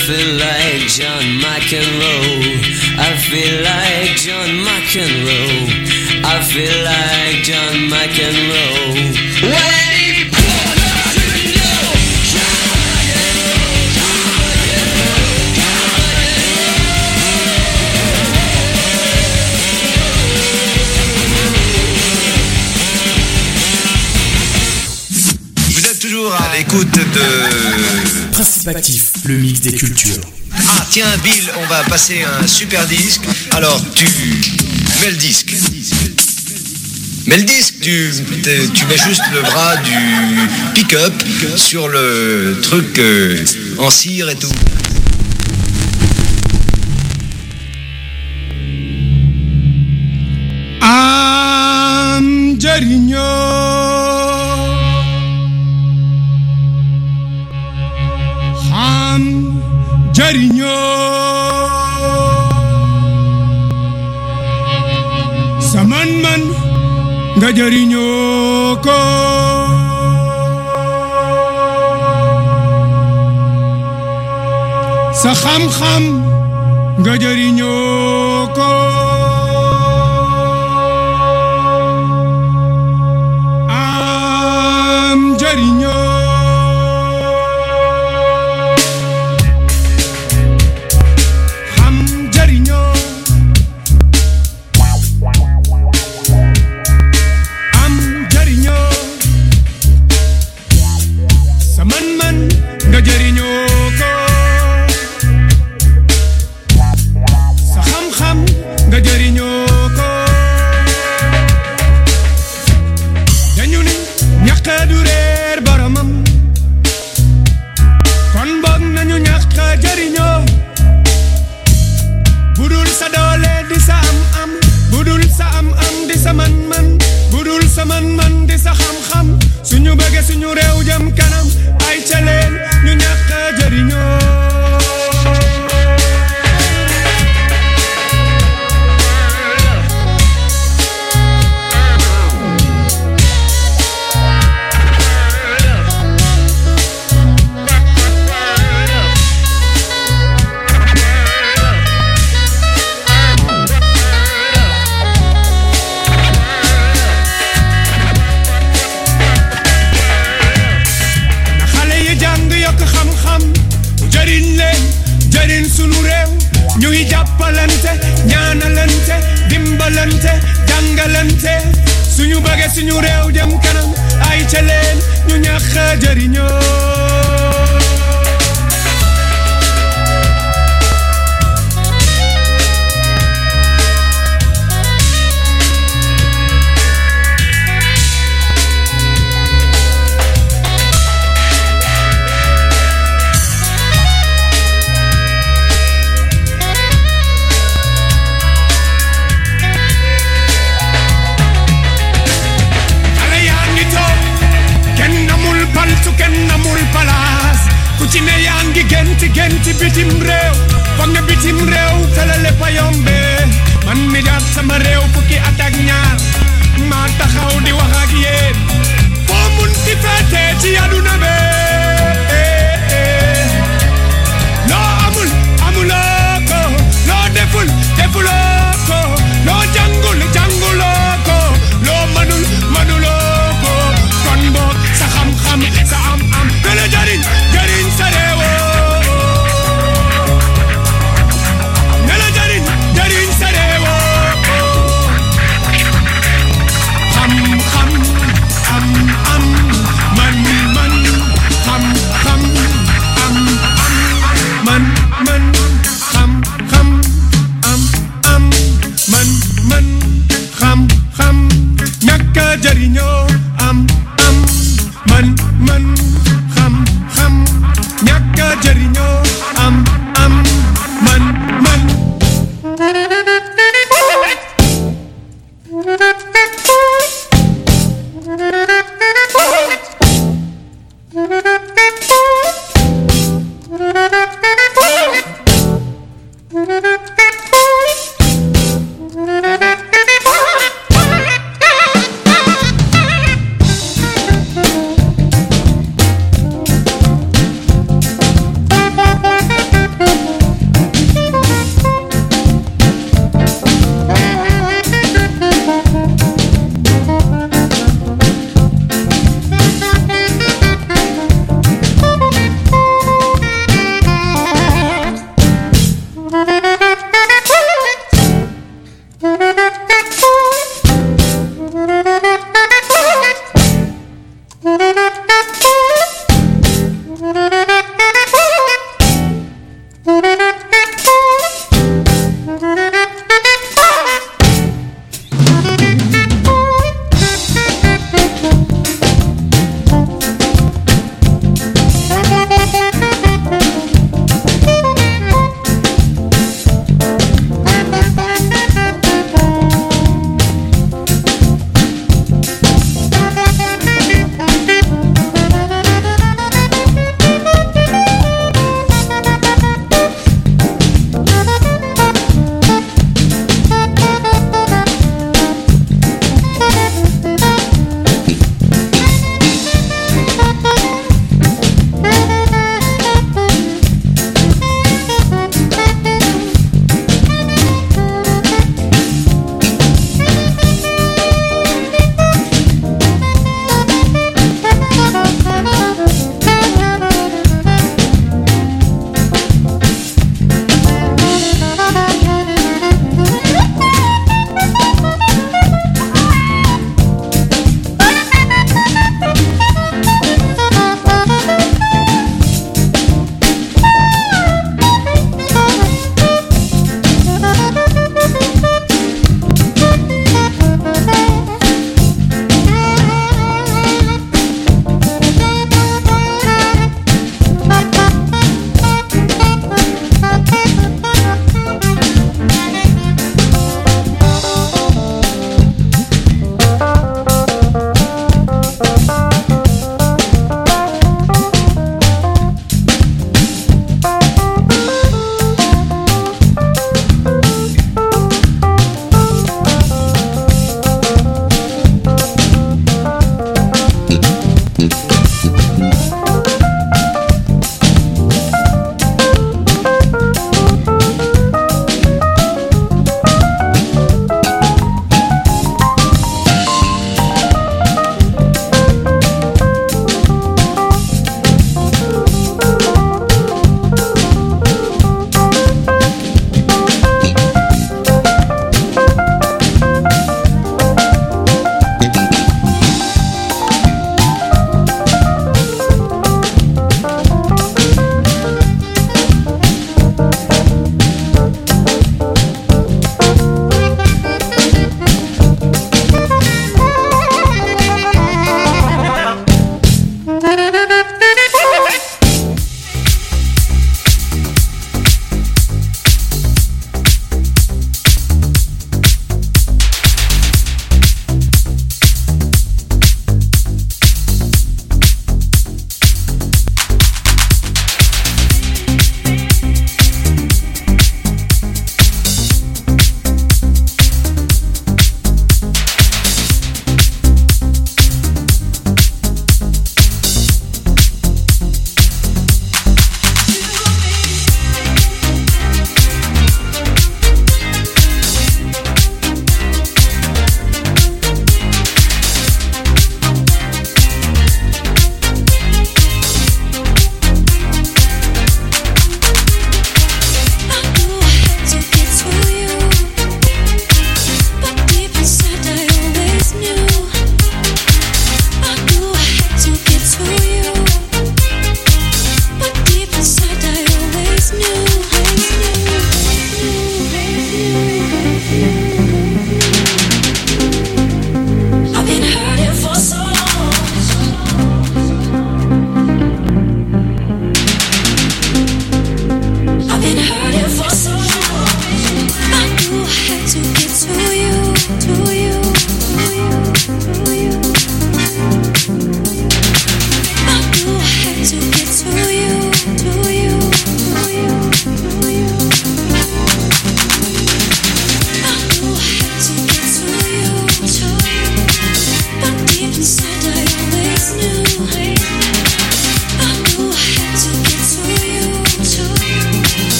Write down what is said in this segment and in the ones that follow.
feel like John McEnroe. I feel like John McEnroe. I feel like John McEnroe. Vous êtes toujours à l'écoute de Principe Actif, le mix des cultures. Ah tiens Bill, on va passer un super disque. Alors tu mets le disque. Mais le disque, tu mets juste le bras du pick-up sur le truc en cire et tout. Am jariño Ham jariño Saman man nga jariñoo ko sa xam-xam nga jariñoo ko am jariñoo xam jariñoo nga jëriñoo ko sa xam-xam nga jëriñoo ko dañu ni ñàkk du réer boromam kon boog nañu ñàkk jëriñoo budul sa doole di sa am-am budul sa am-am di sa man-man budul sa man-man di sa xam-xam suñu bëgge suñu réew jëm kanam ay ca leen ñu ñàkk jëriñoo jëriñ sunu réew ñuy jàppalante ñaanalante dimbalante jàngalante suñu bëgge suñu réew jëm kanam ay ca leen ñu ñàkk jëriñoo ci ne yaa ngi genti bitim réew foog ne bitim réew fele lépp a yombe man mi jaar sama réew fukki at ak ñaar maa taxaw di wax ak yéen foo mun ci feete ci àdduna be loo amul amuloo ko loo defuloo ko loo jànguloo ko loo manuloo ko kon boog sa xam-xam sa am gën a jariñ sa réew nela jariñ sa réew xam-xam am man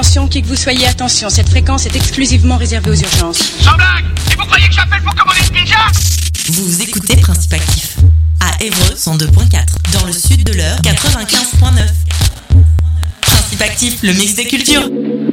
Attention, qui que vous soyez, attention, cette fréquence est exclusivement réservée aux urgences. Sans blague! Et vous croyez que j'appelle pour commander une pizza? Vous écoutez Principe Actif à Évreux 102.4, dans le sud de l'Eure 95.9. Principe Actif, le mix des cultures.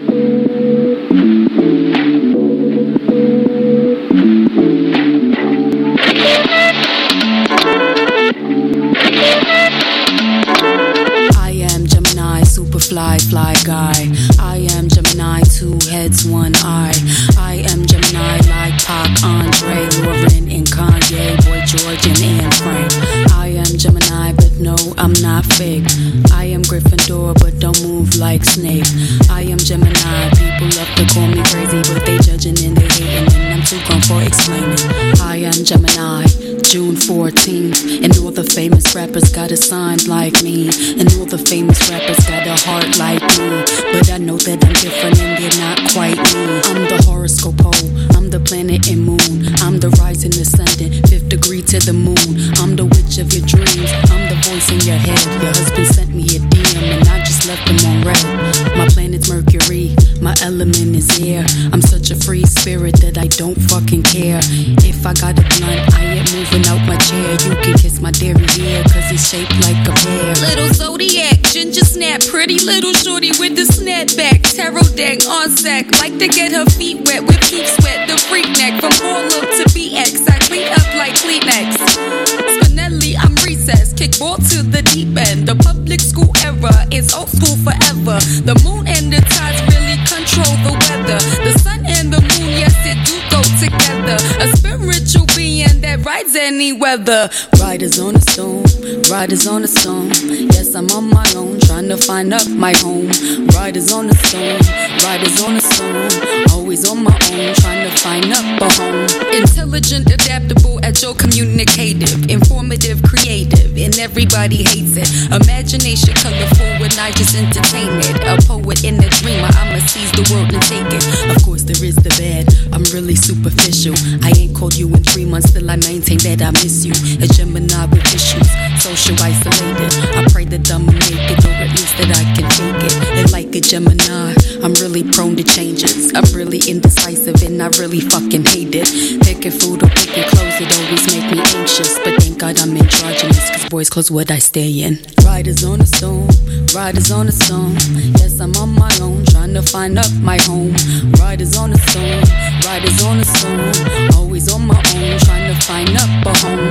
Fly guy. I am Gemini, 2 heads, 1 eye. I am Gemini like Pac, Andre, Lauren, and Kanye, Boy George, and Anne Frank. I am Gemini, but no, I'm not fake. I am Gryffindor, but don't move like Snape. I am Gemini, people love to call me crazy, but they judging and they hating, and I'm too gone for explaining. I am Gemini, June 14th, and all the famous rappers got a sign like me, and all the famous rappers got a heart like me, but I know that I'm different and they're not quite me. I'm the horoscope pole, I'm the planet and moon, I'm the rising ascendant, 5th degree to the moon. I'm the witch of your dreams, I'm the voice in your head. Your husband sent me a DM and I just left him on red. My planet's Mercury, my element is air. I'm such a free spirit that I don't fucking care. If I got a blunt, I ain't moving out my chair. You can kiss my dairy hair, cause it's shaped like a pear. Little zodiac, ginger snap, pretty little shorty with the snapback. Tarot deck on sack, like to get her feet wet with peak sweat. The freak neck from Harlem to BX, I clean up like Kleenex. Spinelli, I'm recess, kick ball to the deep end. The public school era is old school forever. The moon and the tides really control the weather. The sun and the moon, yes, it do go together. A spiritual being that rides any weather. Riders on a stone, riders on a stone. Yes, I'm on my own, trying to find up my home. Riders on a stone, riders on a stone. Always on my own, trying to find up a home. Intelligent, adaptable, agile, communicative, informative, creative, and everybody hates it. Imagination colorful when I just entertain it. A poet and a dreamer, I'ma seize the world and take it. Of course there is the bad, I'm really superficial. I ain't called you in 3 months, still I maintain that I miss you. A Gemini with issues, social isolated. I pray that I'ma make it, or at least that I can take it. And like a Gemini, I'm really prone to changes. I'm really indecisive and I really fucking hate it. Picking food or picking clothes, it always make me anxious. But thank God I'm androgynous, cause boys clothes what I stay in. Riders on a stone, riders on a stone. Yes, I'm on my own, trying to find up my home. Riders on a stone, riders on a stone. Always on my own, trying to find up a home.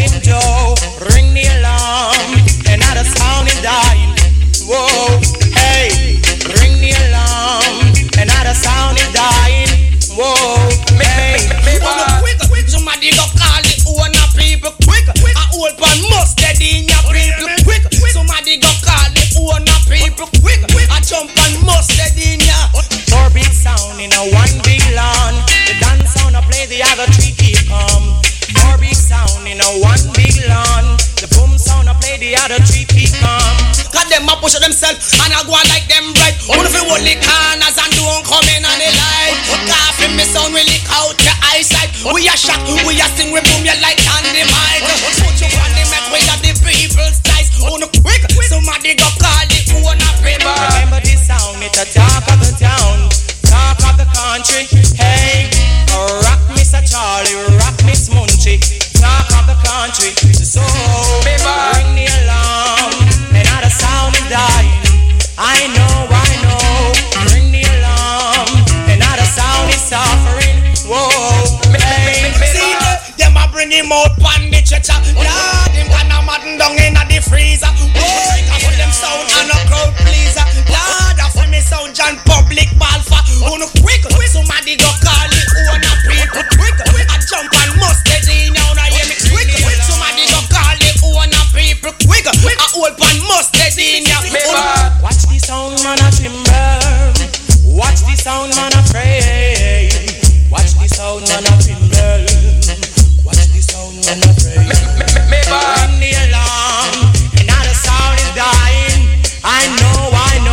Ring the alarm, another sound is dying. Whoa, hey. one big lawn. The dance sound I play, the other three keep calm. Four big sound in a one big lawn. The boom sound I play, the other three keep calm. Cause them a push themselves and I go on like them right. Only if you hold the corners and don't come in on the light. Coughing me sound will lick out your eyesight. We a shock, we a sing, we boom you like dynamite. Put you on the mic, we got the people's ties. On the quick, somebody go call the owner paper. Remember this sound, it's a talk of the town, talk of the country. Hey, rock Mr. Charlie, rock Miss Munchie, talk of the country. So, ring the alarm, another sound is dying. I know, ring the alarm, another sound is suffering. Whoa, hey, see them a bring him out pan the church. Lord, him can a madden down in the freezer. Boy, I put them sound and a crowd pleaser. Lord, I feel me sound John Public Balfa. On a quick, somebody go call it owner people quick. I jump and mustard in now, I hear me quick. Somebody go call it owner people quick. I hold pan mustard in now. Watch the sound man a timber. Watch the sound man a pray. Watch the sound man a timber. Watch the sound man a pray. Ring the alarm, another sound is dying. I know.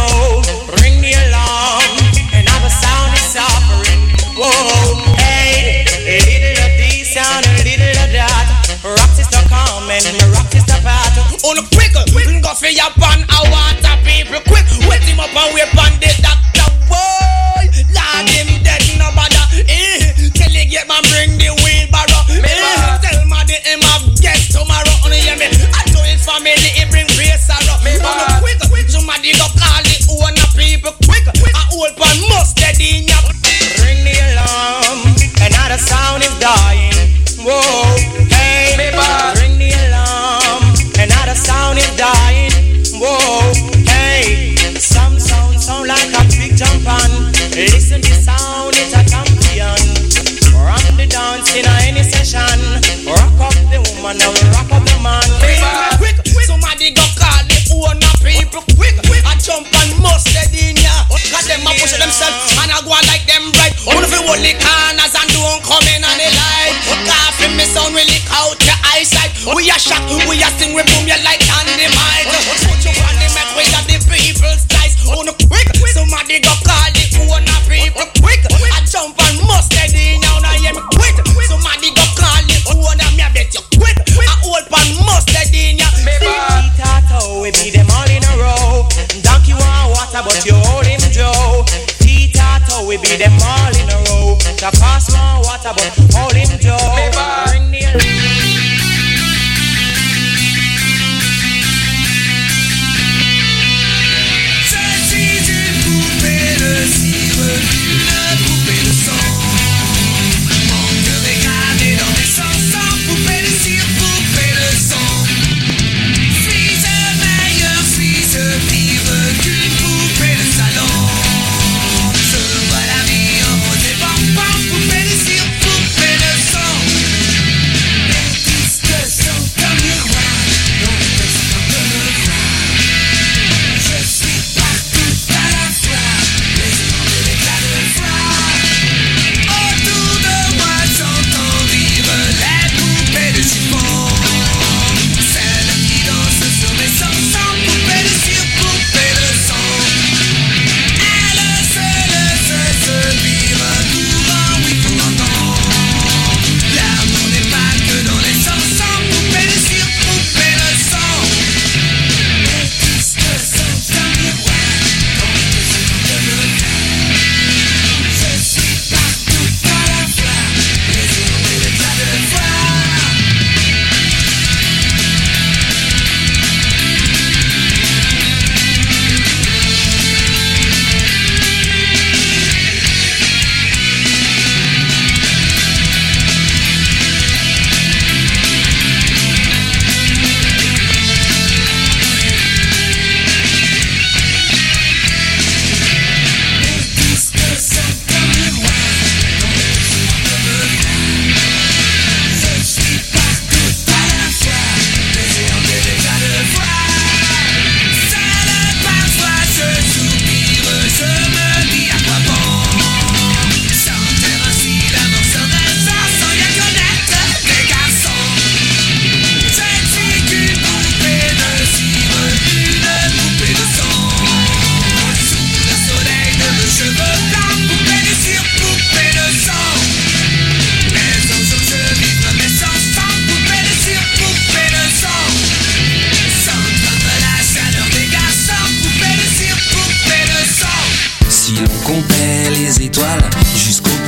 Ring the alarm, another sound is suffering. Whoa, hey, a little of this sound, a little of that. Rock sister come and rock sister pat. On a quick, go for your pan, I want a people quick. Wet him up and whip on the doctor. Boy, Lord, him dead, no bother. Tell you get man, bring the wheelbarrow. Tell my the him have guest tomorrow. Only hear me, I do it family, he bring grace sorrow. On a quick, somebody go call it owner people quick. I hold pan mustard in ya. Ring the alarm, another sound is dying. Whoa, hey, ring the alarm, another sound is dying. Whoa, hey, some sound like a big jump on. Listen the sound, it's a champion. Rock the dance in any session. Rock up the woman and rock up the man. Quick, somebody go call the owner people quick. I jump and mustard in ya. Cause them a push themselves and I go on like them right. Only if you hold the corners and don't come in on the light. Coughing me sound will lick out your eyesight. We a shock, we a sing, we boom you like dynamite. Put you on the mic, we got the people's ties. On the quick, somebody go call the owner people quick. I jump and mustard in now, now hear me quick. Somebody go call the owner, me I bet you quick. I hold pan mustard in ya. Tato, we beat them all in a row. Donkey want water, but you hold him Joe. Tato, we beat them all in a row. The cost want water, but hold him Joe. Ring the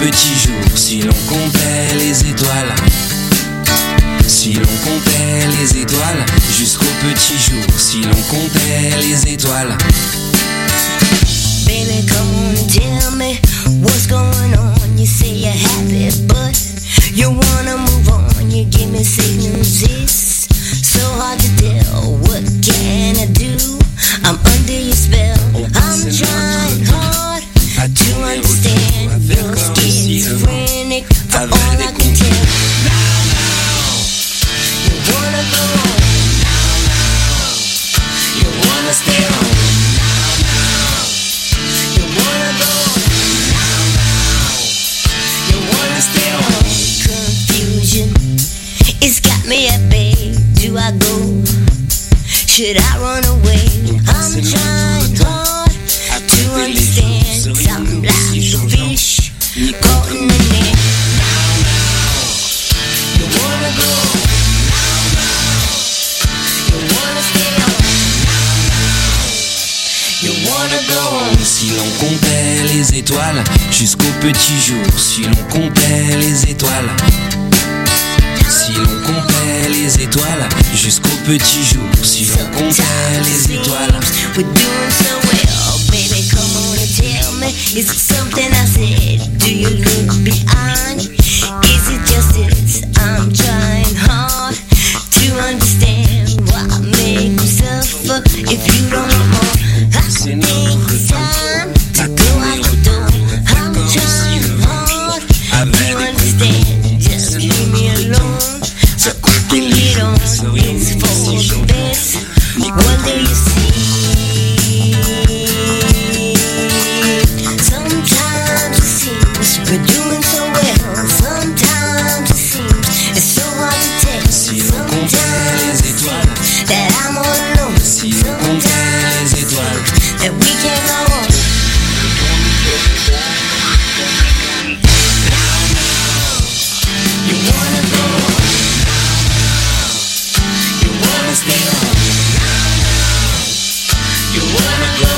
petit jour, si l'on comptait les étoiles. Si l'on comptait les étoiles, jusqu'au petit jour, si l'on comptait les étoiles. Baby, come on and tell me what's going on. You say you're happy, but you wanna move on. You give me signals, it's so hard to tell. What can I do? I'm under your spell. I'm trying hard to understand. You're schizophrenic for all I can tell. You wanna go on. You wanna stay on. You wanna go on. You wanna stay on. Confusion, it's got me at bay. Do I go? Should I run away? I'm trying hard to understand. I'm like a fish caught in the net. You wanna go? You wanna stay on? You wanna go? Si l'on comptait les étoiles, jusqu'au petit jour, si l'on comptait les étoiles. Si l'on comptait les étoiles, jusqu'au petit jour, si l'on comptait les étoiles. We're doing so well, baby, come on and tell me, is it something I said? Do you look beyond? Is it just this? I'm trying hard to understand why I make you suffer if you don't want more. I think it's time to go out the door. I'm trying hard to understand, just leave me alone. So I can get on, it's for the best. One day you see, sometimes it seems we're doing so well. Sometimes it seems it's so hard to tell. Sometimes it seems that I'm all alone. Sometimes it seems that we can't go on. You wanna go? You wanna stay on? You wanna go?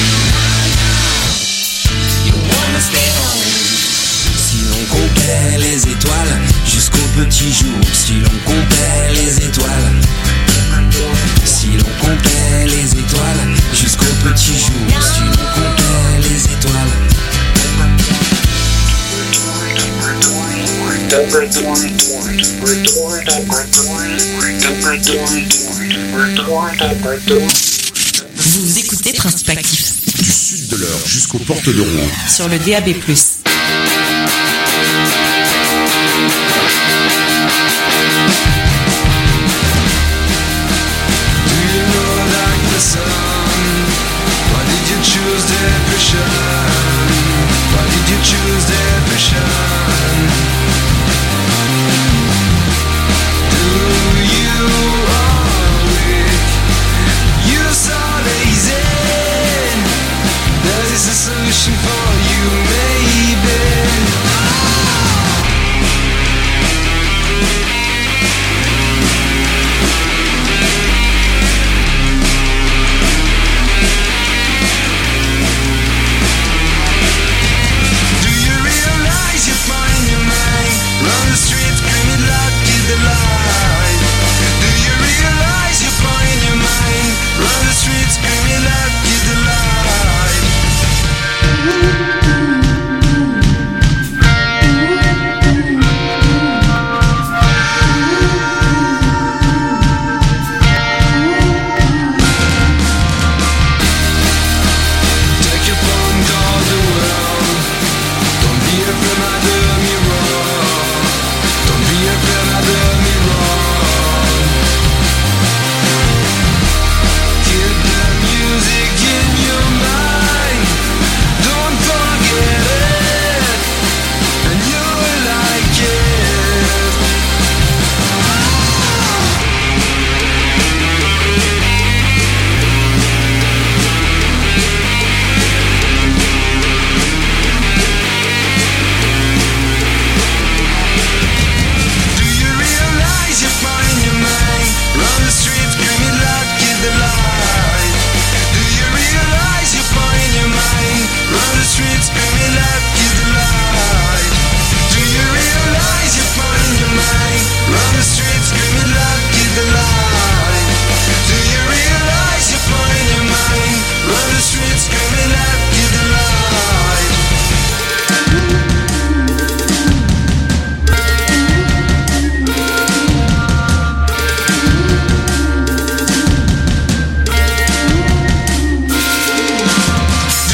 You wanna stay on? Si l'on comptait les étoiles, jusqu'au petit jour, si l'on comptait les étoiles. Si l'on comptait les étoiles, jusqu'au petit jour, si l'on comptait les étoiles. Vous écoutez Principe Actif. Du sud de l'heure jusqu'aux portes de Rouen. Sur le DAB+.